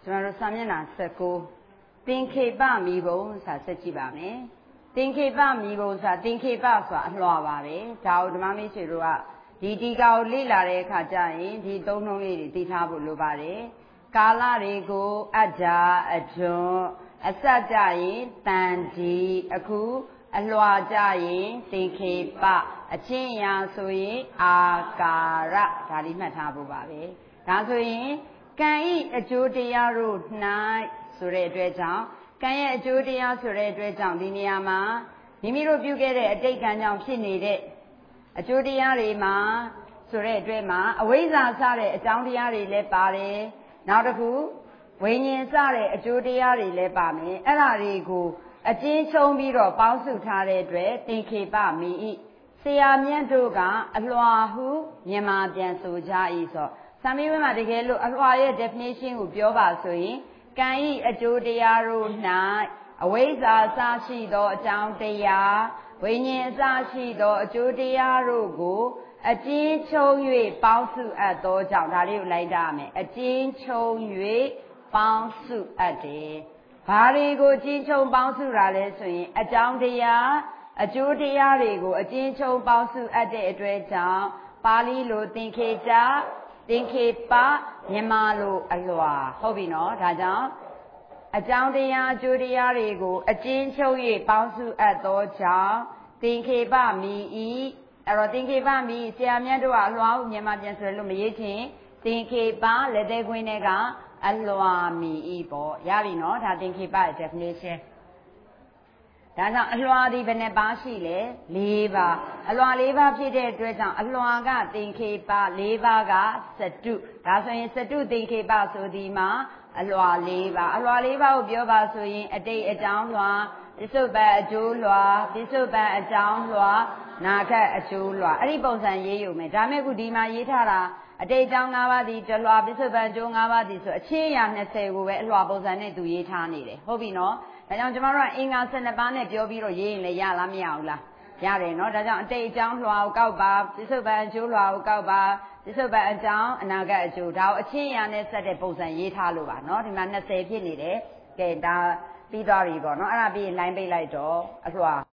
ကျွန်တော်တို့စာမျက်နှာ19သင်္ခေပမိဘုံဆိုတာဆက်ကြည့်ပါမယ်သင်္ခေပမိဘုံဆိုတာသင်္ခေပဆိုတာအလွှာပါပဲဒါကိုဓမ္မမိတ်ဆွေတို့ကဒီတီကာကိုလေ့လာတဲ့အခါကျရင်ဒီသုံးနှုန်းလေးတွေသိထားဖို့လိုပါတယ်ကာလတွေကိုအတ္တာအဂျွန်အစကြရင်တန်ဒီအခုအလွှာကြရင်သင်္ခေပအချင်းအရာဆိုရင်အာကာရဒါလေးမှတ်ထားဖို့ပါပဲဒါဆိုရင်ကံဤအကျိုးတရားတို့၌ဆိုတဲ့အတွက်ကြောင့်ကံရဲ့အကျိုးတရားဆိုတဲ့အတွက်ကြောင့်ဒီနေရာမှာမိမိတို့ပြုခဲ့တဲ့အတိတ်ကံကြောင့်ဖြစ်နေတဲ့အကျိုးတရားတွေမှာဆိုတဲ့အတွက်မှာအဝိဇ္ဇာစတဲ့အကြောင်းတရားတွေလည်းပါတယ်နောက်တစ်ခုဝိညာဉ်စတဲ့အကျိုးတရားတွေလည်းပါမယ်အဲ့ဒါတွေကိုအကျဉ်းချုံးပြီးတော့ပေါင်းစုထားတဲ့အတွက်သင်္ခေပမိဤဆရာမြတ်တို့ကအလွှာဟုမြန်မာပြန်ဆိုကြ၏ဆိုစာမေးပွဲမှာတကယ်လို့အလွှာရဲ့ definition ကိုပြောပါဆိုရင်ကံဤအကျိုးတရားတို့၌အဝိဇ္ဇာစရှိသောအကြောင်းတရားဝိညာဉ်အစရှိသောအကျိုးတရားတို့ကိုအကျဉ်းချုံ၍ပေါင်းစုအပ်သောကြောင့်ဒါလေးကိုလိုက်တာမယ်အကျဉ်းချုံ၍ပေါင်းစုအပ်တယ်ဘာတွေကိုအကျဉ်းချုံပေါင်းစုတာလဲဆိုရင်အကြောင်းတရားအကျိုးတရားတွေကိုအကျဉ်းချုံပေါင်းစုအပ်တဲ့အတွက်ကြောင့်ပါဠိလိုသင်္ခေတသင်္ခေပမြန်မာလိုအလွှာဟုတ်ပြီနော်ဒါကြောင့်အကြောင်းတရားအကျိုးတရားတွေကိုအကျဉ်းချုပ်၍ပေါင်းစုအပ်သောကြောင့်သင်္ခေပမိဤအဲ့တော့သင်္ခေပမိဆရာမြတ်တို့ကအလွှာကိုမြန်မာပြန်ဆိုလို့မရေးချင်သင်္ခေပလက်သေးခွင်းတွေကအလွှာမိဤပေါ့ရပြီနော်ဒါသင်္ခေပရဲ့ definition ဒါကြောင့်အလွှာဒီဘယ်နှပါရှိလဲ၄ပါးအလွှာ၄ပါးဖြစ်တဲ့အတွက်ကြောင့်အလွှာကသင်္ခေပ၄ပါးကစတုဒါဆိုရင်စတုသင်္ခေပဆိုဒီမှာအလွှာ၄ပါးအလွှာ၄ပါးကိုပြောပါဆိုရင်အတိတ်အကြောင်းလွှာပစ္စုပန်အကျိုးလွှာပစ္စုပန်အကြောင်းလွှာနာခတ်အကျိုးလွှာအဲ့ဒီပုံစံရေးယူမယ်ဒါမဲ့ခုဒီမှာရေးထားတာအတိတ်အကြောင်း၅ပါးဒီတလွှာပစ္စုပန်အကျိုး၅ပါးဒီဆိုအချင်းအရာ20ကိုပဲအလွှာပုံစံနဲ့သူရေးထားနေတယ်ဟုတ်ပြီနော်ဒါကြောင့်ကျမတို့ကအင်္ဂါ12ပါးနဲ့ပြောပြီးတော့ရေးရင်လည်းရလားမရဘူးလားရတယ်နော်ဒါကြောင့်အတိတ်အကြောင်းလွှာကိုကောက်ပါပစ္စုပန်အကျိုးလွှာကိုကောက်ပါပစ္စုပန်အကြောင်းအနာဂတ်အကျိုးဒါကိုအချင်းအရာနဲ့ဆက်တဲ့ပုံစံရေးထားလို့ပါနော်ဒီမှာ20ဖြစ်နေတယ်ကဲဒါပြီးသွားပြီပေါ့နော်အဲ့ဒါပြီးရင် line ပိတ်လိုက်တော့အလွှာ